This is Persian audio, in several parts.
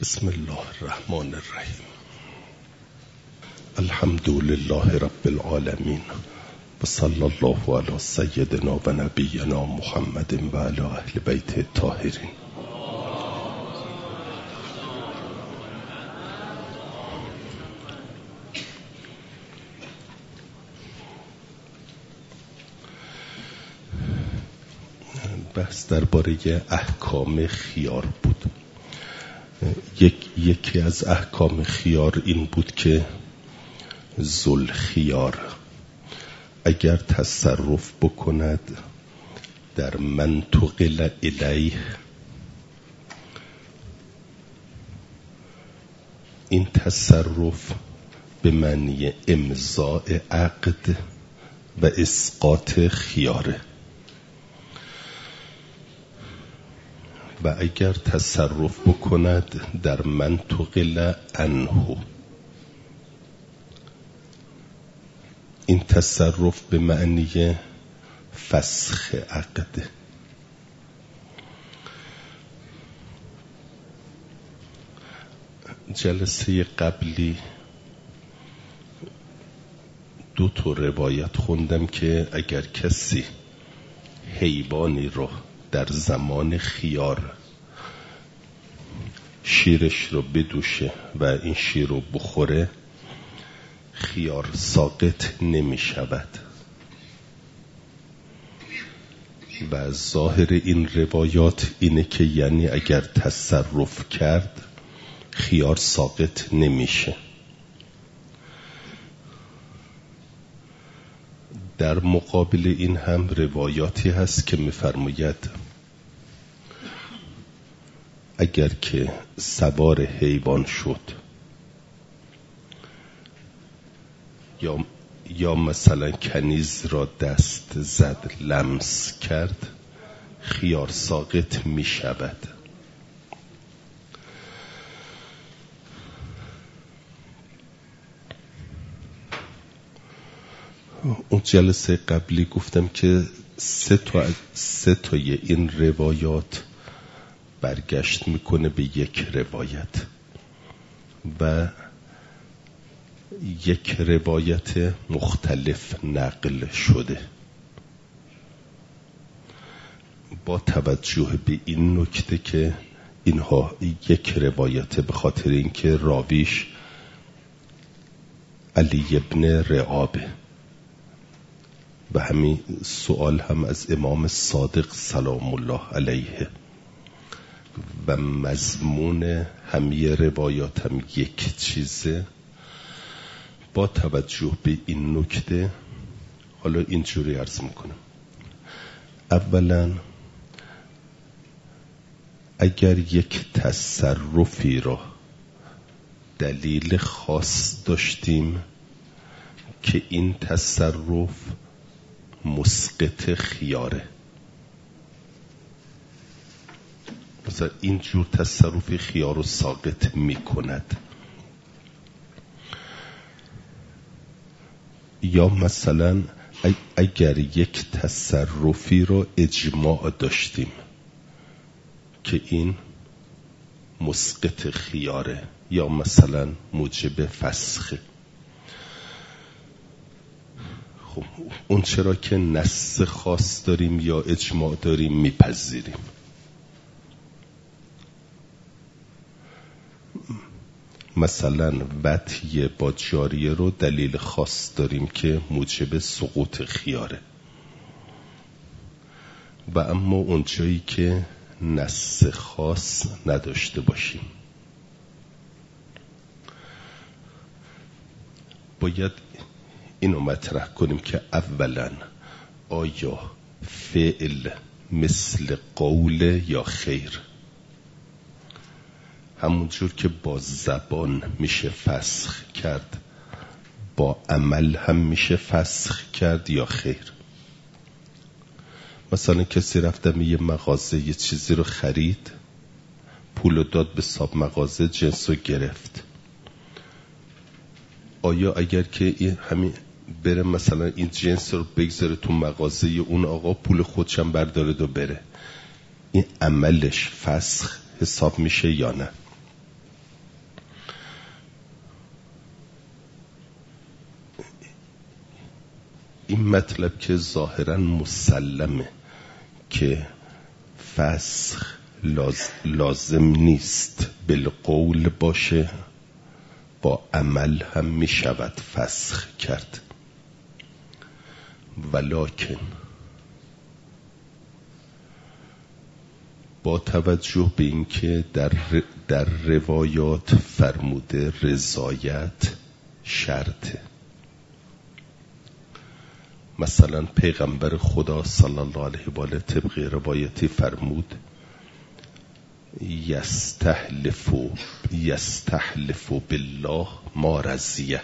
بسم الله الرحمن الرحیم. الحمد لله رب العالمین و صلی الله علی سیدنا و نبینا محمد و علی اهل بیت الطاهرین. بحث درباره احکام خیار بود. یکی از احکام خیار این بود که ذوالخیار اگر تصرف بکند در من تقل الیه، این تصرف به معنی امضاء عقد و اسقاط خیاره، و اگر تصرف بکند در من تقل عنه، این تصرف به معنی فسخ عقد. جلسه قبلی 2 روایت خوندم که اگر کسی حیوانی رو در زمان خیار شیرش رو بدوشه و این شیر رو بخوره، خیار ساقط نمی شود. و ظاهر این روایات اینه که یعنی اگر تصرف کرد خیار ساقط نمیشه. در مقابل این هم روایاتی هست که می‌فرماید اگر که سوار حیوان شد یا مثلا کنیز را دست زد، لمس کرد، خیار ساقط می شود. اون جلسه قبلی گفتم که 3 تای این روایات برگشت میکنه به یک روایت و یک روایت مختلف نقل شده. با توجه به این نکته که اینها یک روایت به خاطر اینکه راویش علی ابن رعابه و همین سوال هم از امام صادق سلام الله علیه و مضمون همه روایات هم یک چیزه. با توجه به این نکته حالا اینجوری عرض میکنم. اولا اگر یک تصرفی را دلیل خاص داشتیم که این تصرف مسقط خیاره، مثلا این جور تصرفی خیار رو ساقط می کند، یا مثلا اگر یک تصرفی رو اجماع داشتیم که این مسقط خیاره یا مثلا موجب فسخه، خب اون چرا که نص خاص داریم یا اجماع داریم میپذیریم. مثلا وطی با جاریه رو دلیل خاص داریم که موجب سقوط خیاره، و اما اون جایی که نص خاص نداشته باشیم باید اینو مطرح کنیم که اولا آیا فعل مثل قول یا خیر؟ همونجور که با زبان میشه فسخ کرد با عمل هم میشه فسخ کرد یا خیر؟ مثلا کسی رفتم یه مغازه یه چیزی رو خرید، پول داد به صاحب مغازه، جنس رو گرفت، آیا اگر که این همین بره مثلا این جنس رو بگذاره تو مغازه اون آقا، پول خودشم برداره و بره، این عملش فسخ حساب میشه یا نه؟ این مطلب که ظاهراً مسلمه که فسخ لازم نیست بالقول باشه، با عمل هم می شود فسخ کرد. ولکن با توجه به اینکه در روایات فرموده رضایت شرطه، مثلا پیغمبر خدا صلی الله علیه و آله طبق روایتی فرمود یستحلف بالله ما رضیه،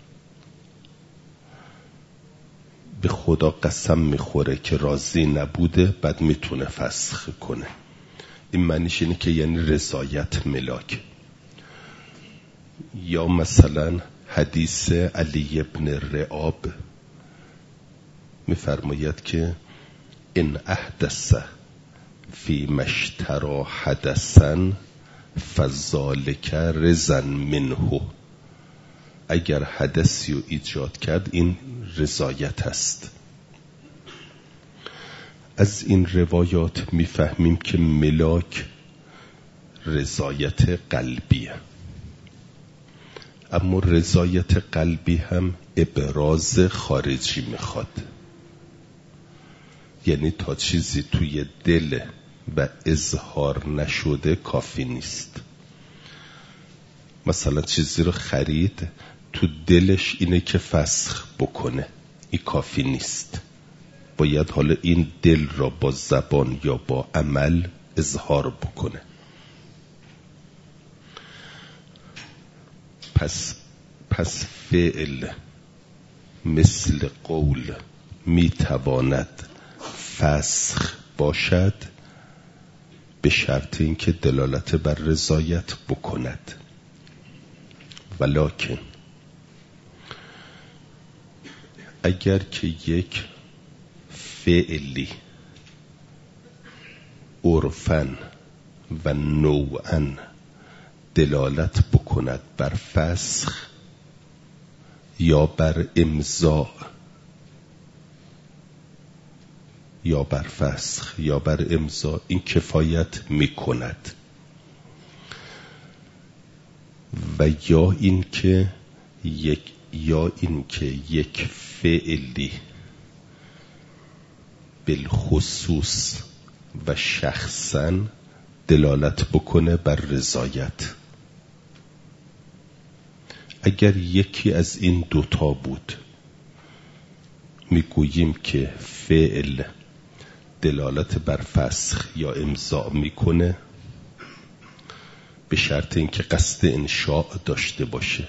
به خدا قسم میخوره که راضی نبوده بعد میتونه فسخ کنه. این معنیش اینه که یعنی رضایت ملاک. یا مثلا حدیث علی ابن رعاب میفرماید که ان احدث فی مشترا حدثا فذالک رضا منه، اگر حدثی رو ایجاد کرد این رضایت است. از این روایات میفهمیم که ملاک رضایت قلبیه، اما رضایت قلبی هم ابراز خارجی میخواد، یعنی تا چیزی توی دل و اظهار نشده کافی نیست. مثلا چیزی رو خرید، تو دلش اینه که فسخ بکنه، این کافی نیست، باید حالا این دل را با زبان یا با عمل اظهار بکنه. پس فعل مثل قول میتواند فسخ باشد به شرط اینکه دلالت بر رضایت بکند. ولکن اگر که یک فعلی عرفاً و نوعاً دلالت بکند بر فسخ یا بر امضاء یا بر فسخ یا بر امضاء، این کفایت میکند. و یا اینکه یک فعلی بالخصوص و شخصاً دلالت بکنه بر رضایت. اگر یکی از این دوتا بود، میگوییم که فعل دلالت بر فسخ یا امضاء میکنه به شرط اینکه قصد انشاء داشته باشه.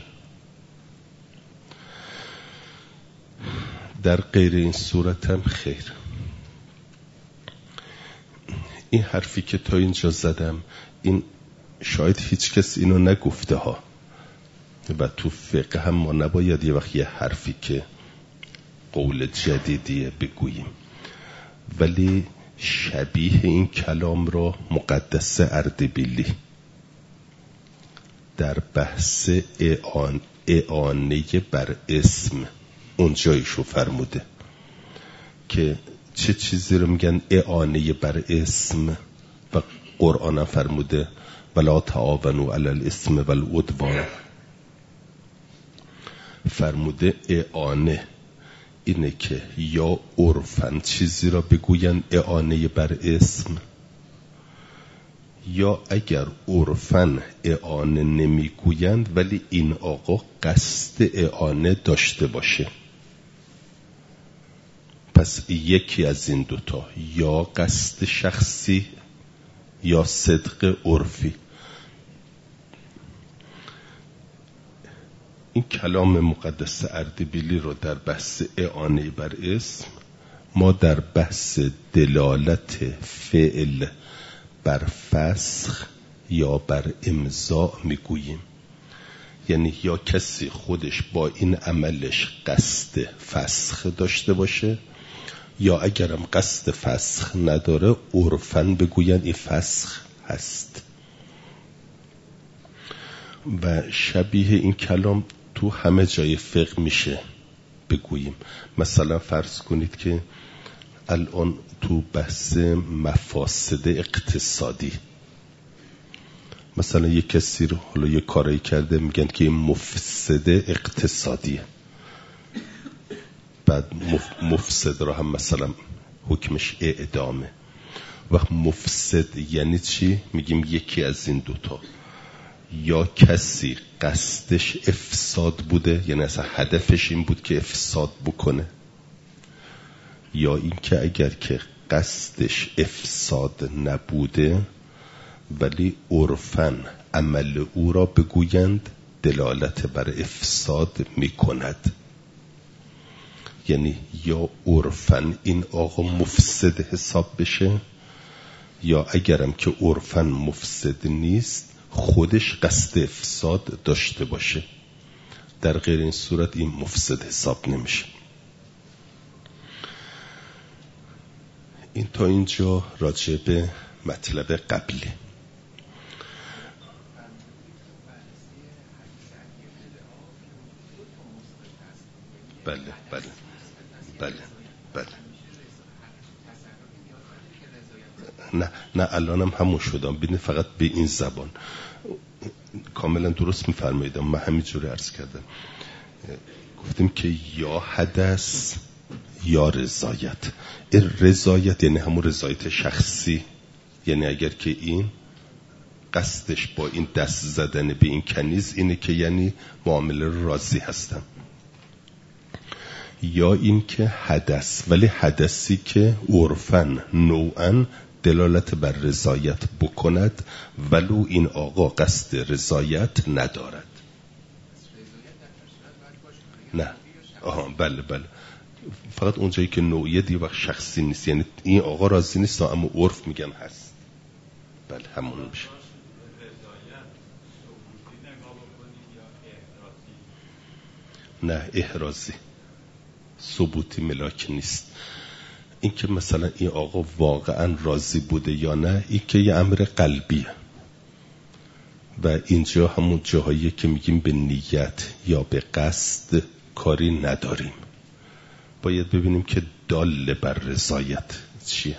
در غیر این صورت هم خیر. این حرفی که تا اینجا زدم، این شاید هیچ کس اینو نگفته ها، و تو فقه هم ما نباید یه وقت یه حرفی که قول جدیدیه بگوییم، ولی شبیه این کلام را مقدس اردبیلی در بحث اعانه بر اسم اونجایشو فرموده که چه چیزی رو میگن اعانه بر اسم، و قرآن هم فرموده ولا تعاونوا علی الاسم والعدوان. فرموده اعانه اینه که یا عرفاً چیزی را بگوین اعانه بر اسم، یا اگر عرفاً اعانه نمیگویند ولی این آقا قصد اعانه داشته باشه. پس یکی از این دوتا، یا قصد شخصی یا صدق عرفی. این کلام مقدس اردبیلی رو در بحث اعانه بر اسم ما در بحث دلالت فعل بر فسخ یا بر امضاء میگوییم. یعنی یا کسی خودش با این عملش قصد فسخ داشته باشه، یا اگرم قصد فسخ نداره عرفاً بگوین این فسخ هست. و شبیه این کلام تو همه جای فقه میشه بگوییم. مثلا فرض کنید که الان تو بحث مفاسد اقتصادی مثلا یک کسی رو حالا یک کاری کرده میگن که این مفسد اقتصادیه، بعد مفسد رو هم مثلا حکمش اعدامه. وقت مفسد یعنی چی؟ میگیم یکی از این دوتا، یا کسی قصدش افساد بوده، یعنی اصلا هدفش این بود که افساد بکنه، یا این که اگر که قصدش افساد نبوده ولی عرفاً عمل او را بگویند دلالت بر افساد میکند. یعنی یا عرفاً این آقا مفسد حساب بشه، یا اگرم که عرفاً مفسد نیست خودش قصد افساد داشته باشه. در غیر این صورت این مفسد حساب نمیشه. این تا اینجا راجع به مطلب قبلی. بله بله بله بله. نه الانم همون شدم، ببین فقط به این زبان کاملا درست میفرماییدم. من همینجوری عرض کردم، گفتیم که یا حدث یا رضایت. رضایت یعنی همون رضایت شخصی، یعنی اگر که این قصدش با این دست زدن به این کنیز اینه که یعنی معامله راضی هستم، یا این که حدث، ولی حدثی که عرفاً نوعاً دلالت بر رضایت بکند ولو این آقا قصد رضایت ندارد. نه بله بله، فقط اونجایی که نوعیه دیگه وقت شخصی نیست، یعنی این آقا راضی نیست اما عرف میگن هست. بله همون میشه. نه احرازی، ثبوتی ملاک نیست. این که مثلا این آقا واقعا راضی بوده یا نه، این که یه امر قلبیه و اینجا همون جاهایی که میگیم به نیت یا به قصد کاری نداریم. باید ببینیم که دال بر رضایت چیه.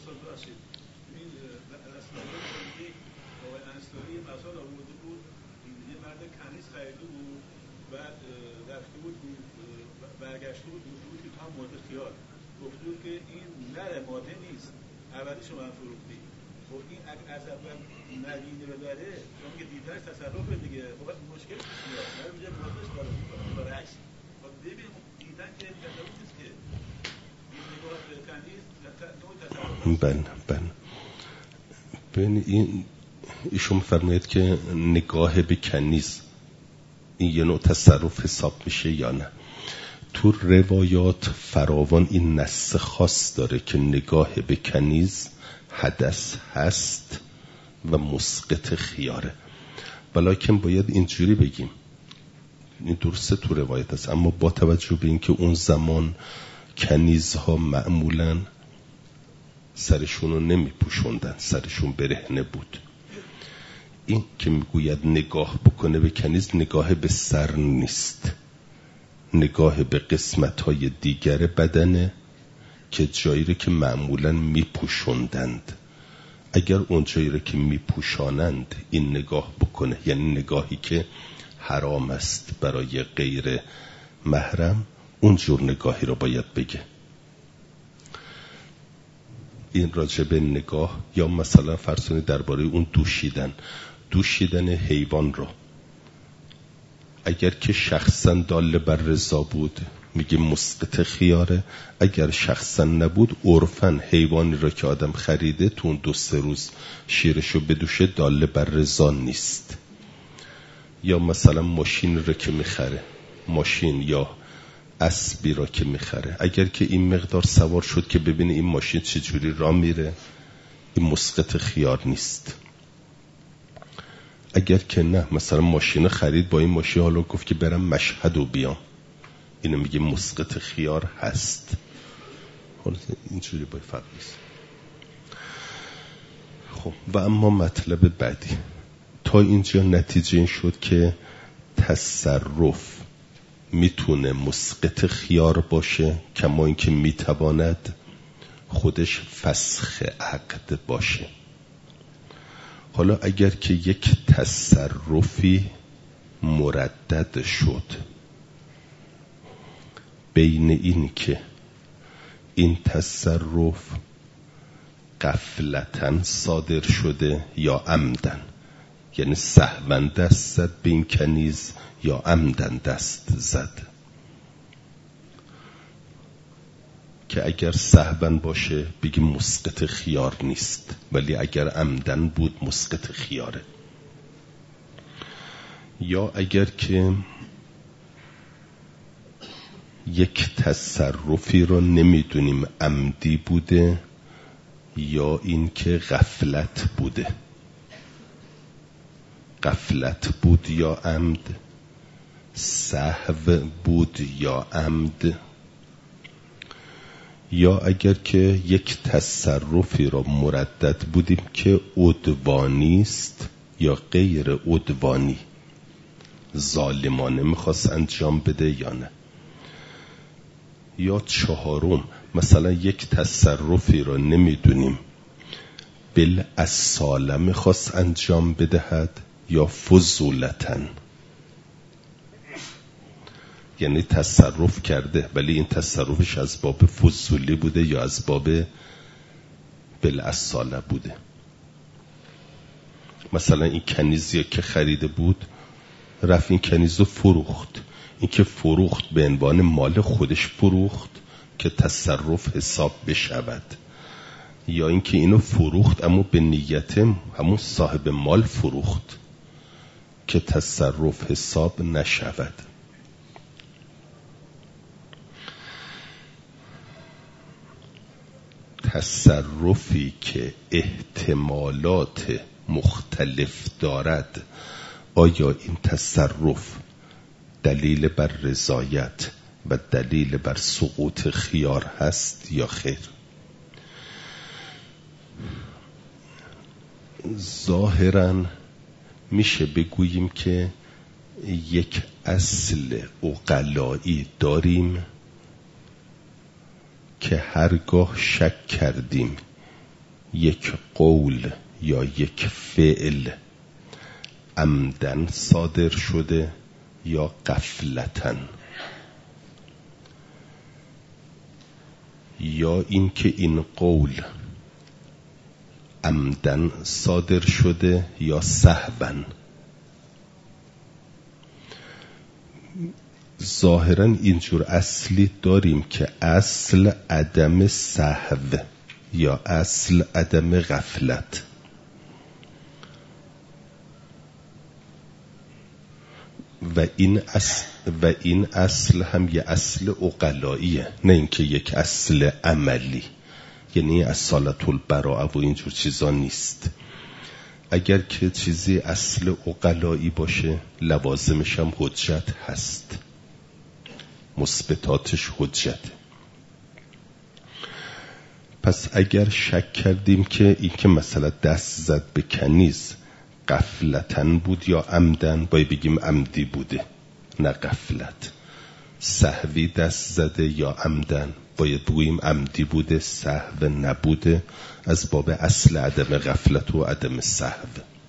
اولیشو من فروختی، خب این از اول نگینه ببره چون که دیدنش تصرفه دیگه، خب مشکل چیه؟ من اینجا بودش کارو میکنم برعکس. خب ببین دیدن که تصرف نیست که این نگاه به کنیز نوع تصرف. بله ببین این ایشون می‌فرماید که نگاه به کنیز این یه نوع تصرف حساب میشه یا نه. تو روایات فراوان این نص خاص داره که نگاه به کنیز حدث هست و مسقط خیاره، ولیکن باید اینجوری بگیم، این درسته تو روایت هست، اما با توجه به اینکه اون زمان کنیزها معمولاً سرشون رو نمی پوشوندن، سرشون برهنه بود. این که میگوید نگاه بکنه به کنیز، نگاه به سر نیست، نگاه به قسمت‌های دیگر بدنه که جایی رو که معمولاً میپوشوندند. اگر اون جایی رو که میپوشانند این نگاه بکنه، یعنی نگاهی که حرام است برای غیر محرم، اون جور نگاهی رو باید بگه. این راجع به نگاه. یا مثلا فرض کنید درباره اون دوشیدن حیوان رو، اگر که شخصا دال بر رضا بود میگه مسقط خیاره، اگر شخصا نبود عرفاً حیوانی را که آدم خریده تو اون 2-3 روز شیرشو بدوشه دال بر رضا نیست. یا مثلا ماشین را که میخره، ماشین یا اسبی را که میخره، اگر که این مقدار سوار شد که ببینه این ماشین چجوری راه میره، این مسقط خیار نیست. اگر که نه، مثلا ماشین خرید، با این ماشین حالا گفت که برم مشهد و بیام، اینو میگه مسقط خیار هست. حالا اینجوری باید فرق نیست. خب و اما مطلب بعدی، تا اینجا نتیجه این شد که تصرف میتونه مسقط خیار باشه، کما اینکه میتواند خودش فسخ عقد باشه. حالا اگر که یک تصرفی مردد شد بین این که این تصرف غفلتاً صادر شده یا عمدن، یعنی سهواً دست زد به این کنیز یا عمدن دست زد، که اگر سهواً باشه بگیم مسقط خیار نیست، ولی اگر عمدن بود مسقط خیاره. یا اگر که یک تصرفی رو نمیدونیم عمدی بوده یا این که غفلت بوده، غفلت بود یا عمد، سهو بود یا عمد. یا اگر که یک تصرفی را مردد بودیم که عدوانی است یا غیر عدوانی، ظالمانه میخواست انجام بده یا نه. یا چهارم، مثلا یک تصرفی را نمیدونیم بالاصاله میخواست انجام بدهد یا فضولتاً، یعنی تصرف کرده ولی این تصرفش از باب فضولی بوده یا از باب بالاصاله بوده. مثلا این کنیزی که خریده بود رفت این کنیز رو فروخت، این که فروخت به عنوان مال خودش فروخت که تصرف حساب بشود، یا اینکه اینو فروخت اما به نیت همون صاحب مال فروخت که تصرف حساب نشود. تصرفی که احتمالات مختلف دارد، آیا این تصرف دلیل بر رضایت و دلیل بر سقوط خیار هست یا خیر؟ ظاهراً میشه بگوییم که یک اصل عقلایی داریم که هرگاه شک کردیم یک قول یا یک فعل عمدن صادر شده یا غفلتاً، یا اینکه این قول عمدن صادر شده یا سهواً، ظاهراً اینجور اصلی داریم که اصل عدم سهو یا اصل عدم غفلت. و این اصل هم یه اصل عقلاییه، نه اینکه یک اصل عملی، یعنی اصالت البراءه و اینجور چیزا نیست. اگر که چیزی اصل عقلایی باشه لوازمش هم حجت هست، مثبتاتش حجت. پس اگر شک کردیم که این که مثلا دست زد به کنیز غفلتاً بود یا عمدن، باید بگیم عمدی بوده نه غفلت. سهوی دست زده یا عمدن، باید بگوییم عمدی بوده سهو نبوده، از باب اصل عدم غفلت و عدم سهو.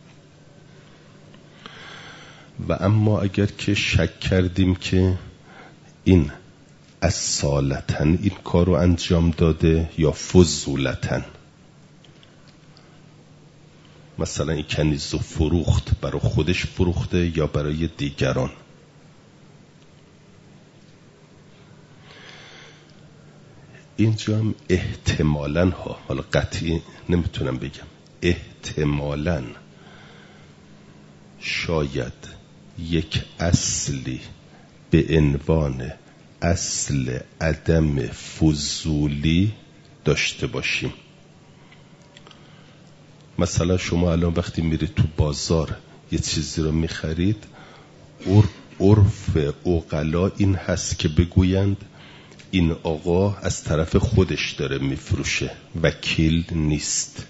و اما اگر که شک کردیم که این اصالتاً این کار رو انجام داده یا فضولتاً، مثلا این کنیز رو فروخت، برای خودش فروخته یا برای دیگران، اینجا هم احتمالاً ها، حالا قطعی نمیتونم بگم، احتمالاً شاید یک اصلی به عنوان اصل عدم فضولی داشته باشیم. مثلا شما الان وقتی میرید تو بازار یه چیزی رو میخرید، عرف عقلا این هست که بگویند این آقا از طرف خودش داره میفروشه، وکیل نیست،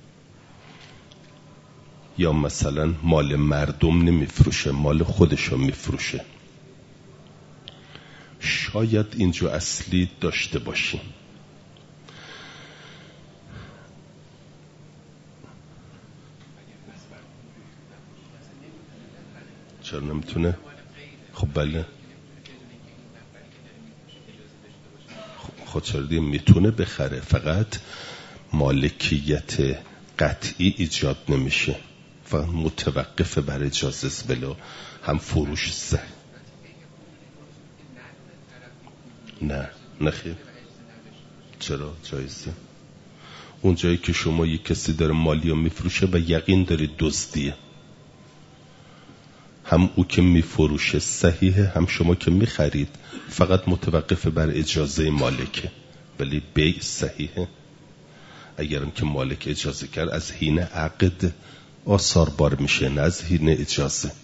یا مثلا مال مردم نمیفروشه، مال خودش رو میفروشه. شاید اینجا اصلی داشته باشیم. چرا نمیتونه؟ خب بله، خود چرا دیگه میتونه بخره، فقط مالکیت قطعی ایجاد نمیشه، فقط متوقف بر اجازه بلا هم فروش نه خیر. چرا جایزه؟ اون جایی که شما یک کسی داره مالیو میفروشه و یقین دارید دزدیه، هم او که میفروشه صحیحه، هم شما که میخرید، فقط متوقف بر اجازه مالکه، ولی بیع صحیحه. اگرم که مالک اجازه کرد از حین عقد آثار بار میشه، نه از حین اجازه.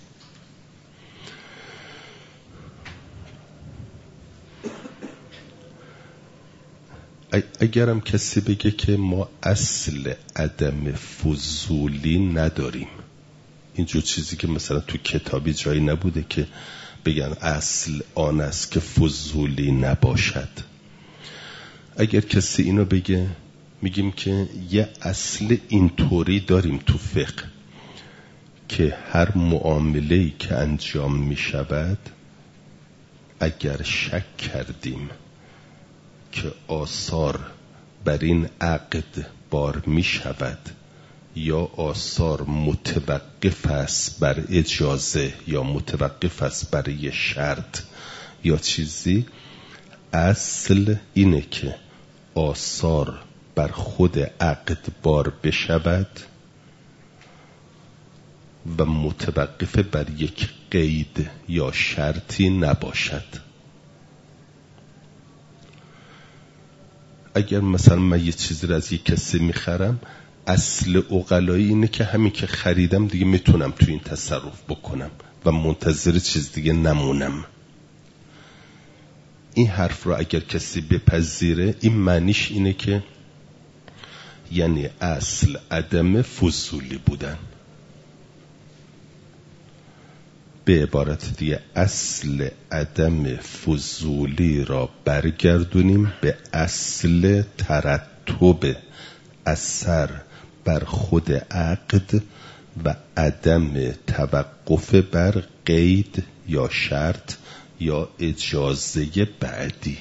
اگرم کسی بگه که ما اصل عدم فضولی نداریم، اینجور چیزی که مثلا تو کتابی جایی نبوده که بگن اصل آن است که فضولی نباشد. اگر کسی اینو بگه، میگیم که یه اصل اینطوری داریم تو فقه که هر معامله‌ای که انجام میشود اگر شک کردیم که آثار بر این عقد بار میشود یا آثار متوقف است بر اجازه یا متوقف است بر یه شرط یا چیزی، اصل اینه که آثار بر خود عقد بار بشود و متوقف بر یک قید یا شرطی نباشد. اگر مثلا من یه چیزی رو از یک کسی میخرم، اصل عقلایی اینه که همین که خریدم دیگه میتونم تو این تصرف بکنم و منتظر چیز دیگه نمونم. این حرف رو اگر کسی بپذیره، این معنیش اینه که یعنی اصل عدم فضولی بودن. به عبارت دیگه اصل عدم فضولی را برگردونیم به اصل ترتب اثر بر خود عقد و عدم توقف بر قید یا شرط یا اجازه بعدی.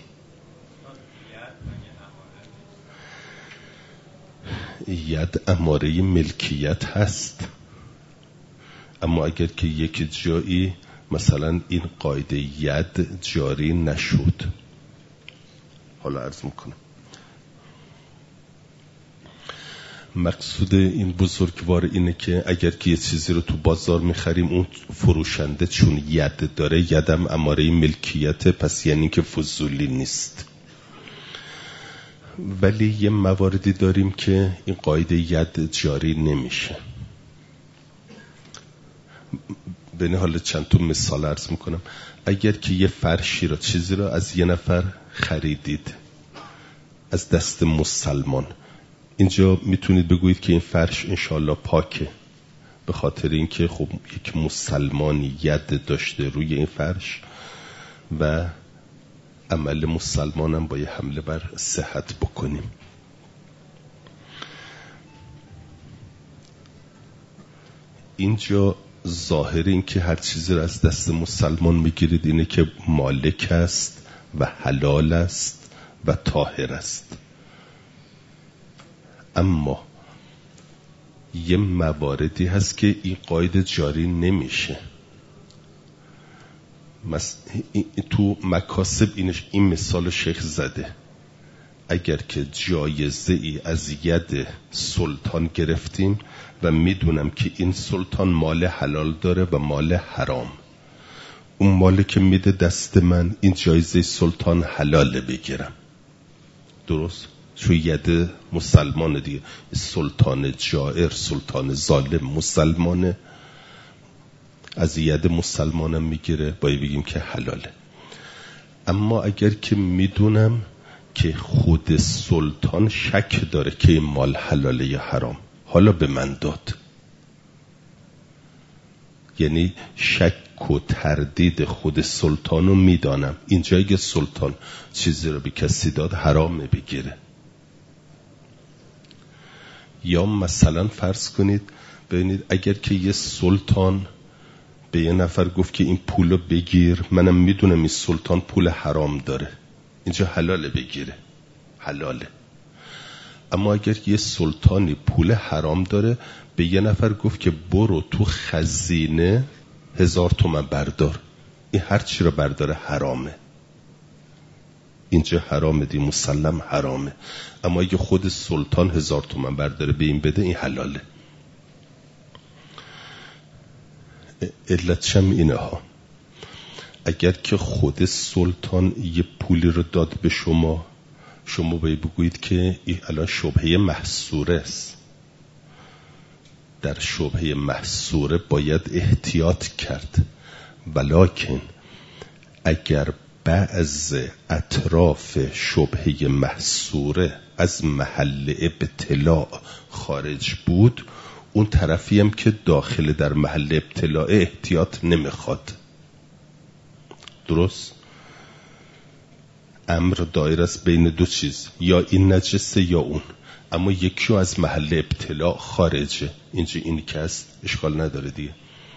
ید اماره ملکیت هست، اما اگر که یک جایی مثلا این قاعده ید جاری نشد، حالا عرض میکنم مقصود این بزرگوار اینه که اگر که یه چیزی رو تو بازار میخریم، اون فروشنده چون ید داره، یدم اماره ملکیت، پس یعنی که فضولی نیست. ولی یه مواردی داریم که این قاعده ید جاری نمیشه. بینه حالا چند تا مثال عرض میکنم. اگر که یه فرشی را چیزی را از یه نفر خریدید از دست مسلمان، اینجا میتونید بگویید که این فرش انشالله پاکه، به خاطر اینکه خب یک مسلمانی ید داشته روی این فرش و عمل مسلمانم با یه حمله بر صحت بکنیم. اینجا ظاهر این که هر چیزی را از دست مسلمان میگیرید اینه که مالک است و حلال است و طاهر است، اما یه مواردی هست که این قاعده جاری نمیشه. تو مکاسب این مثال شیخ زده، اگر که جایزه ای از ید سلطان گرفتیم و میدونم که این سلطان مال حلال داره و مال حرام، اون مالی که میده دست من، این جایزه سلطان حلاله بگیرم، درست؟ چون ید مسلمان دیگه، سلطان جائر، سلطان ظالم مسلمانه، از ید مسلمانم میگیره، باید بگیم که حلاله. اما اگر که میدونم که خود سلطان شک داره که این مال حلاله یا حرام، حالا به من داد، یعنی شک شک و تردید خود سلطان رو میدانم. اینجا اگه سلطان چیزی رو به کسی داد حرامه بگیره. یا مثلا فرض کنید ببینید اگر که یه سلطان به یه نفر گفت که این پولو بگیر، منم میدونم این سلطان پول حرام داره، اینجا حلاله بگیره، حلاله. اما اگر یه سلطانی پول حرام داره به یه نفر گفت که برو تو خزینه 1000 تومان بردار، این هر چی رو برداره حرامه. اینجا حرامه دی، مسلم حرامه. اما اگه خود سلطان 1000 تومان برداره به این بده، این حلاله. علتش هم اینه ها، اگر که خود سلطان یه پولی رو داد به شما باید بگویید که این الان شبهه محصوره است. در شبهه محصوره باید احتیاط کرد. ولکن اگر بعض اطراف شبهه محصوره از محل ابتلاع خارج بود، اون طرفی هم که داخل در محل ابتلاع احتیاط نمیخواد. درست؟ امر دایر است بین دو چیز، یا این نجسه یا اون، اما یکی از محل ابتلاع خارجه. اینجا اینی که هست اشکال نداره دیگه.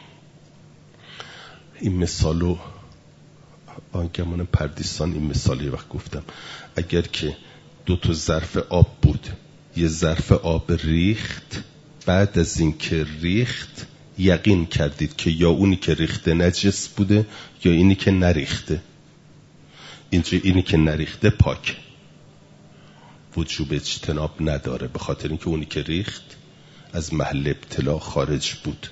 این مثالو آنگمان پردیسان این مثالی وقت گفتم، اگر که 2 ظرف آب بود، یه ظرف آب ریخت، بعد از این که ریخت یقین کردید که یا اونی که ریخته نجس بوده یا اینی که نریخته. اینجا اینی که نریخته پاک، وجوب اجتناب نداره، به خاطر اینکه اونی که ریخت از محل ابتلاع خارج بود.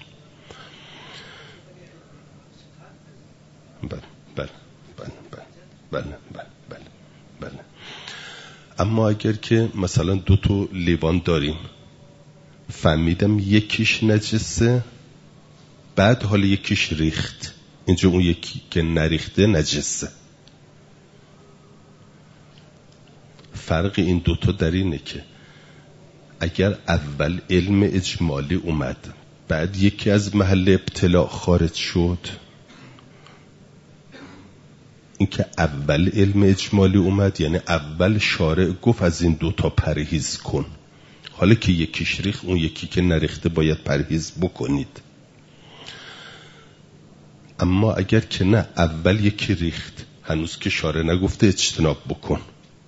بله. اما اگر که مثلا 2 لیوان داریم، فهمیدم یکیش نجسه، بعد حالا یکیش ریخت، اینجا اون یکی که نریخته نجسه. فرق این 2 در اینه که اگر اول علم اجمالی اومد، بعد یکی از محل ابتلاع خارج شد، این که اول علم اجمالی اومد یعنی اول شارع گفت از این 2 پرهیز کن، حالا که یکیش ریخت اون یکی که نریخته باید پرهیز بکنید. اما اگر که نه، اول یکی ریخت هنوز که شارع نگفته اجتناب بکن،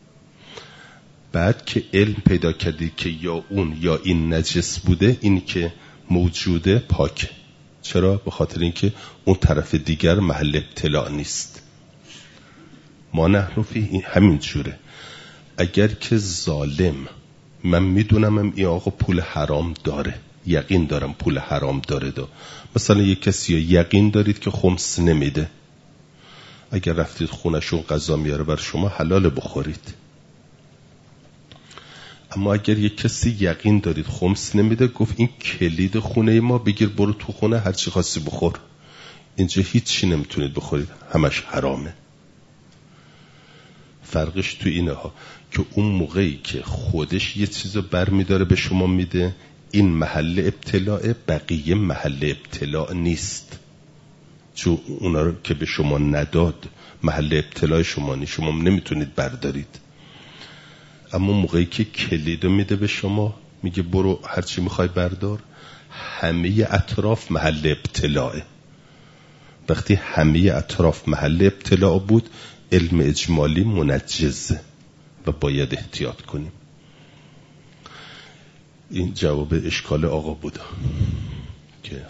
بعد که علم پیدا کردی که یا اون یا این نجس بوده، این که موجوده پاکه. چرا؟ به خاطر اینکه اون طرف دیگر محل ابتلاع نیست. ما نحن فی همین جوره. اگر که ظالم، من میدونم این آقا پول حرام داره، یقین دارم پول حرام داره، مثلا یک کسی یقین دارید که خمس نمیده، اگر رفتید خونشون غذا میاره بر شما، حلال بخورید. اما اگر یک کسی یقین دارید خمس نمیده، گفت این کلید خونه ما، بگیر برو تو خونه هر چی خاصی بخور، اینجا هیچی نمیتونید بخورید، همش حرامه. فرقش تو اینه ها که اون موقعی که خودش یه چیزو برمیداره به شما میده، این محل ابتلاع، بقیه محل ابتلاع نیست، چون اونا رو که به شما نداد محل ابتلاع شما نیست، شما نمیتونید بردارید. اما موقعی که کلیدو میده به شما، میگه برو هرچی میخوای بردار، همه اطراف محل ابتلاعه. وقتی همه اطراف محل ابتلاع بود، علم اجمالی منجزه و باید احتیاط کنیم. این جواب اشکال آقا بود که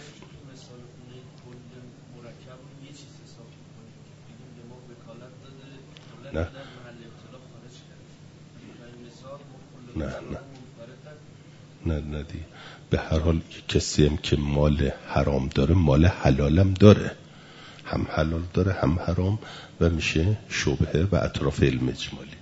نه دی. به هر حال کسی هم که مال حرام داره، مال حلالم داره، هم حلال داره هم حرام، و میشه شبهه و اطراف علم اجمالی.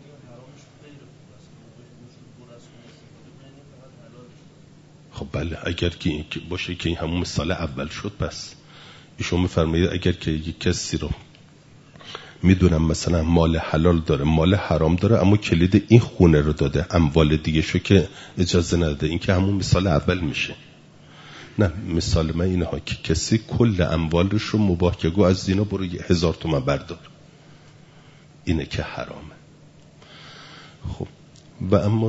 خب بله، اگر که این باشه که این همون مثال اول شد، پس ایشون میفرمایید اگر که یک کسی رو میدونم مثلا مال حلال داره مال حرام داره، اما کلید این خونه رو داده، اموال دیگه شو که اجازه نده، این که همون مثال اول میشه. نه مثال من اینه ها که کسی کل اموالش رو مباح که گو از زینا برو 1000 تومان بردار، اینه که حرامه. خب و اما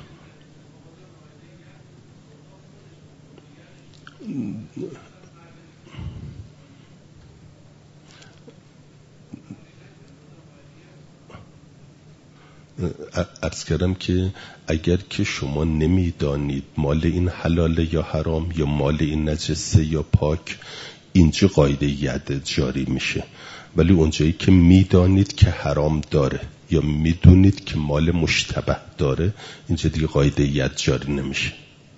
عرض کردم که اگر که شما نمیدانید مال این حلاله یا حرام یا مال این نجسه یا پاک، اینجا قاعده ید جاری میشه. ولی اونجایی که میدانید که حرام داره یا میدونید که مال مشتبه داره، اینجا دیگه قاعده ید جاری نمیشه.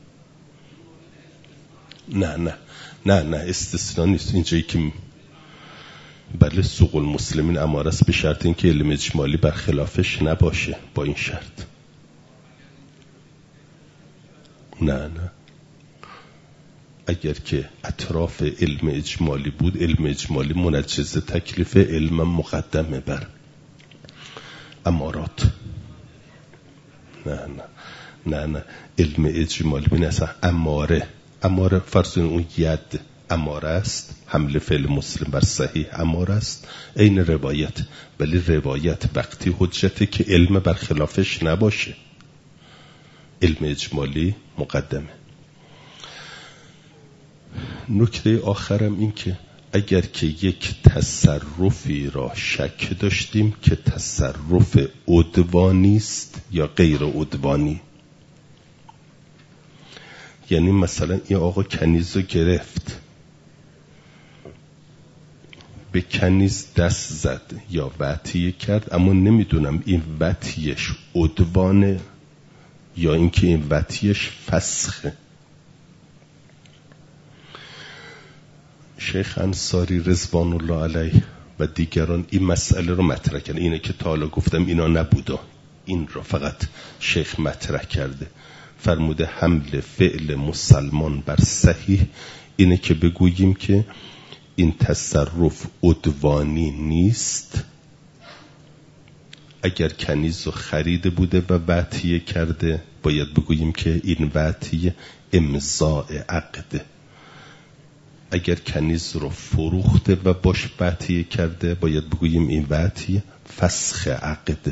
نه استثناء نیست. اینجایی که بله سوق المسلمین اماره است به شرط اینکه علم اجمالی برخلافش نباشه. با این شرط نه اگر که اطراف علم اجمالی بود، علم اجمالی منجز تکلیف علم مقدمه بر امارات. نه علم اجمالی بین اصلا اماره فرض اون ید اماره است، حمل فعل مسلم بر صحیح اماره است، این روایت. ولی روایت وقتی حجته که علم برخلافش نباشه، علم اجمالی مقدمه. نکته آخرم این که اگر که یک تصرفی را شک داشتیم که تصرف عدوانی است یا غیر عدوانی، یعنی مثلا این آقا کنیز رو گرفت، به کنیز دست زد یا وطیه کرد، اما نمیدونم این وطیش عدوانه یا اینکه این وطیش فسخه. شیخ انصاری رضوان الله علیه و دیگران این مسئله رو مطرح کردن. اینه که تا حالا گفتم اینا نبوده، این رو فقط شیخ مطرح کرده. فرموده حمل فعل مسلمان بر صحیح اینه که بگوییم که این تصرف عدوانی نیست. اگر کنیز رو خریده بوده و وطیه کرده، باید بگوییم که این وطیه امضاء عقده. اگر کنیز رو فروخته و باش وطیه کرده، باید بگوییم این وطیه فسخ عقده.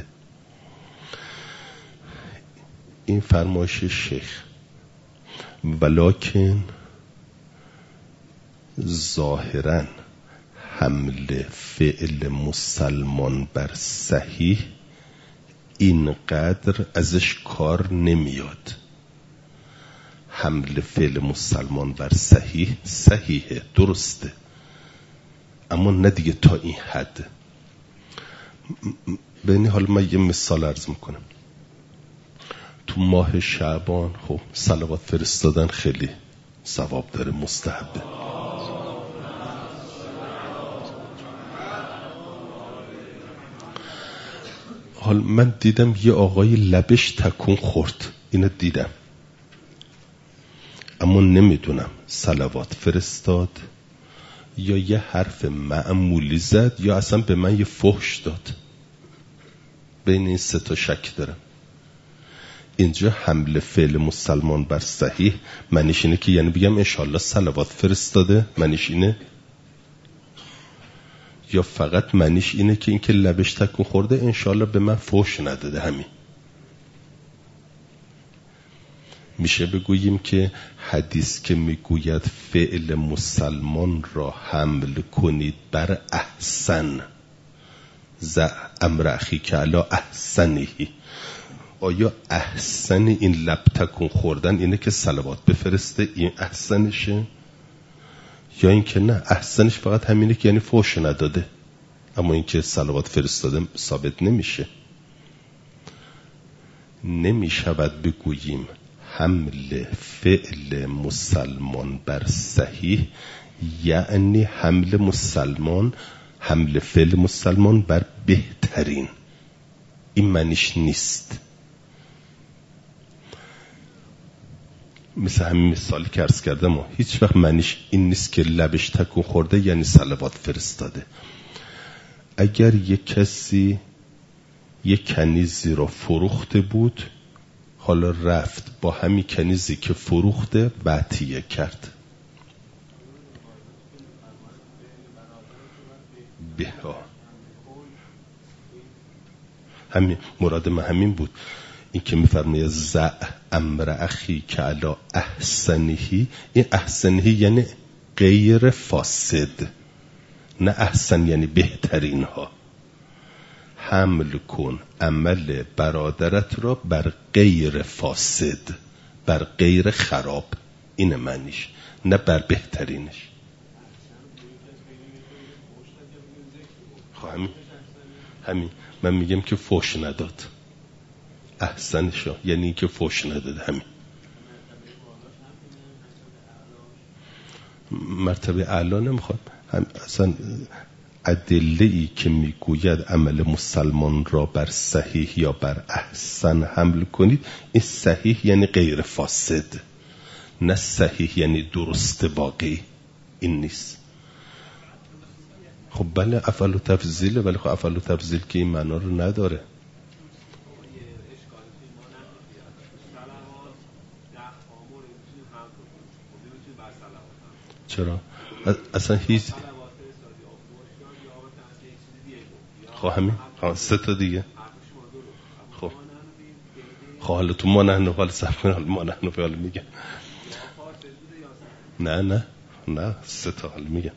این فرمایش شیخ. ولکن ظاهراً حمل فعل مسلمان بر صحیح اینقدر ازش کار نمیاد. حمل فعل مسلمان بر صحیحه، درسته، اما نه دیگه تا این حد. ببینید حالا من یه مثال عرض میکنم. تو ماه شعبان خب صلوات فرستادن خیلی ثواب داره، مستحبه. حالا من دیدم یه آقای لبش تکون خورد، اینو دیدم، اما نمیدونم صلوات فرستاد یا یه حرف معمولی زد یا اصلا به من یه فحش داد. بین این سه تا شک دارم. اینجا حمل فعل مسلمان بر صحیح معنیش اینه که یعنی بگم انشالله صلوات فرستاده، معنیش اینه؟ یا فقط معنیش اینه که اینکه لبش تکون خورده انشالله به من فحش نداده؟ همین. میشه بگوییم که حدیث که میگوید فعل مسلمان را حمل کنید بر احسن امر اخی که علی احسنی، آیا احسن این لب تکون خوردن اینه که صلوات بفرسته این احسنشه، یا این که نه احسنش فقط همینه که یعنی فحش نداده، اما این که صلوات فرستاده ثابت نمیشه. نمیشود بگوییم حمل فعل مسلمان بر صحیح یعنی حمل فعل مسلمان بر بهترین. این معنیش نیست. مثل همین مثالی که عرض کردم، هیچ وقت معنیش این نیست که لبش تکون خورده یعنی صلوات فرستاده. اگر یک کسی یک کنیزی را فروخته بود، حالا رفت با همین کنیزی که فروخته وطیه کرد، به همین مراد من همین بود. این که میفرمایه زع امر اخی که علا احسنهی، این احسنهی یعنی غیر فاسد، نه احسن یعنی بهترین ها. حمل کن عمل برادرت را بر غیر فاسد، بر غیر خراب، این معنیش، نه بر بهترینش. همین من میگم که فوش نداد، احسنشو یعنی که فوش نداد. همین مرتبه اعلا نمیخواد. اصلا ادله‌ای که میگوید عمل مسلمان را بر صحیح یا بر احسن حمل کنید، این صحیح یعنی غیر فاسد، نه صحیح یعنی درست واقعی، این نیست. خب بله افعل و تفضیله، ولی خب افعل و تفضیل که این معنا رو نداره. چرا؟ اصلا هیچ. خب همین سه تا دیگه. خب حالا تو ما نحنو حالا سبقین ما نحنو حالا میگم نه سه تا حالا میگم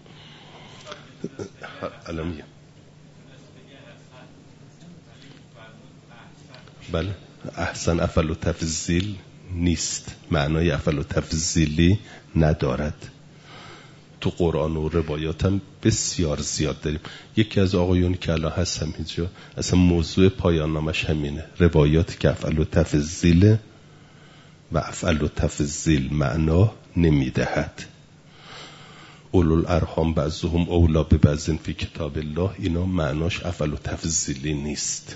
حالا میگم. بله احسن افعل و تفضیل نیست، معنای افعل و تفضیلی ندارد. تو قرآن و روایات هم بسیار زیاد داریم. یکی از آقایونی که الان هست همینجا اصلا موضوع پایان نامش همینه، روایاتی که افعل و تفضیل و افعل و تفضیل معنا نمیدهد. اولو الارحام بعضهم اولی ببعض فی کتاب الله، اینا معناش افعل و تفضیلی نیست.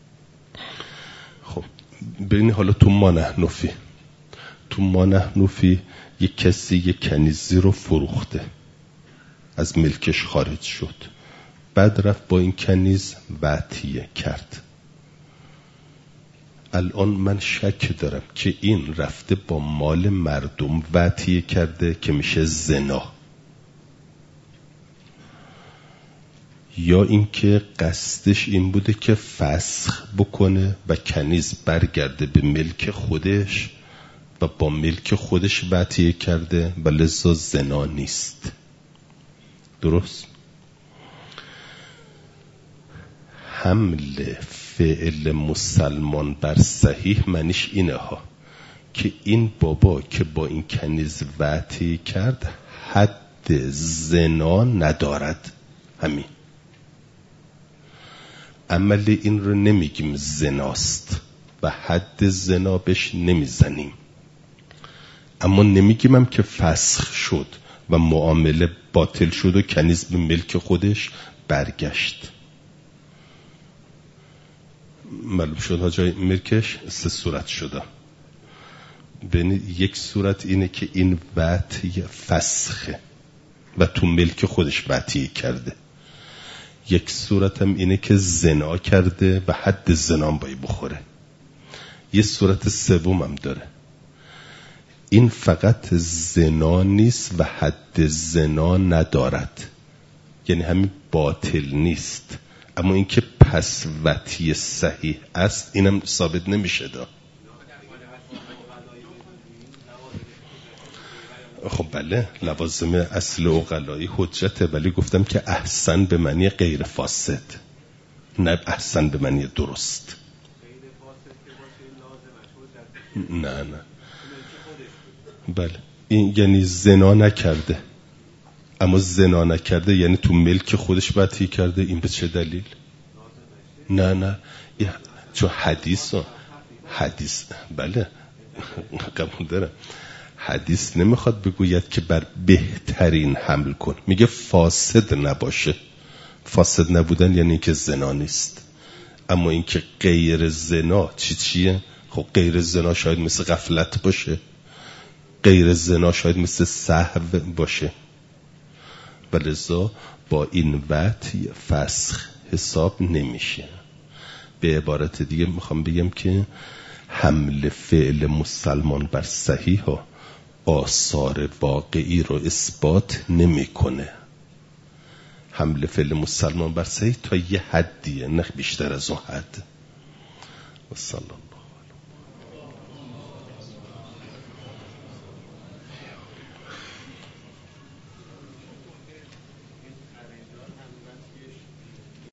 خب ببینید حالا تو ما نحنفی یک کسی یک کنیزی رو فروخته، از ملکش خارج شد، بعد رفت با این کنیز وطیه کرد. الان من شک دارم که این رفته با مال مردم وطیه کرده که میشه زنا، یا اینکه قصدش این بوده که فسخ بکنه و کنیز برگرده به ملک خودش و با ملک خودش وطیه کرده و لذا زنا نیست. درست؟ حمل فعل مسلمان بر صحیح معنیش اینه ها که این بابا که با این کنیز وطیه کرد حد زنا ندارد. همین عمل این رو نمیگیم زناست و حد زنا بهش نمیزنیم، اما نمیگیم هم که فسخ شد و معامله باطل شد و کنیز به ملک خودش برگشت. معلوم شد ها جای ملکش سه صورت شده. ببینید یک صورت اینه که این وطیه فسخه و تو ملک خودش وطیه کرده، یک صورت هم اینه که زنا کرده و حد زنا باید بخوره. یه صورت سوم هم داره، این فقط زنا نیست و حد زنا ندارد، یعنی همین باطل نیست، اما اینکه پس وطیه صحیح است اینم ثابت نمیشه دا. خب بله لوازم اصل عقلایی حجته، ولی گفتم که احسن به معنی غیر فاسد، نه احسن به معنی درست. نه بله این یعنی زنا نکرده، اما زنا نکرده یعنی تو ملک خودش وطیه کرده. این به چه دلیل؟ نه چون حدیث بله قبول دارم، حدیث نمیخواد بگوید که بر بهترین حمل کن، میگه فاسد نباشه. فاسد نبودن یعنی که زنا نیست، اما اینکه غیر زنا چیه؟ خب غیر زنا شاید مثل غفلت باشه، غیر زنا شاید مثل سهو باشه، ولذا با این وطی فسخ حساب نمیشه. به عبارت دیگه میخوام بگم که حمل فعل مسلمان بر صحیح ها آثار واقعی رو اثبات نمیکنه. حمل فعل مسلمان بر صحیح تا یه حدیه، نه بیشتر از اون حد. و سلام.